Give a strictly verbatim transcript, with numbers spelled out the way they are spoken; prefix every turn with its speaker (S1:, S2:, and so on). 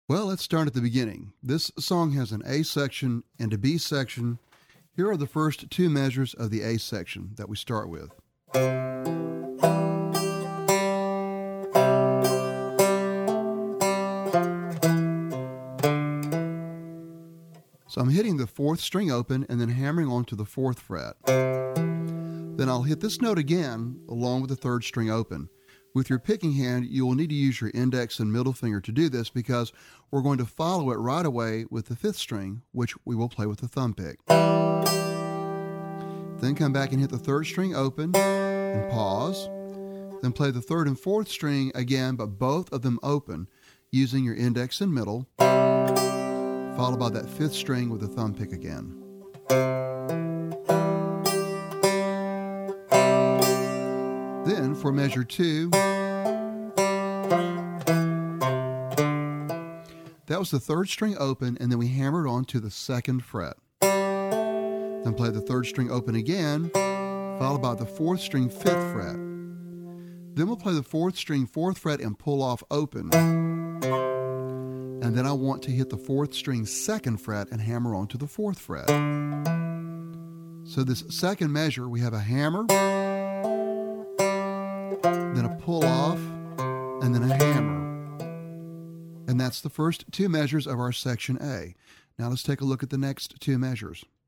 S1: Well, let's start at the beginning. This song has an A section and a B section. Here are the first two measures of the A section that we start with. So I'm hitting the fourth string open and then hammering onto the fourth fret. Then I'll hit this note again along with the third string open. With your picking hand, you will need to use your index and middle finger to do this because we're going to follow it right away with the fifth string, which we will play with the thumb pick. Then come back and hit the third string open and pause. Then play the third and fourth string again, but both of them open using your index and middle, followed by that fifth string with the thumb pick again. Then for measure two, that was the third string open, and then we hammered on to the second fret. Then play the third string open again, followed by the fourth string fifth fret. Then we'll play the fourth string fourth fret and pull off open. And then I want to hit the fourth string second fret and hammer on to the fourth fret. So this second measure, we have a hammer, then a pull off, and then a hammer. And that's the first two measures of our section A. Now let's take a look at the next two measures.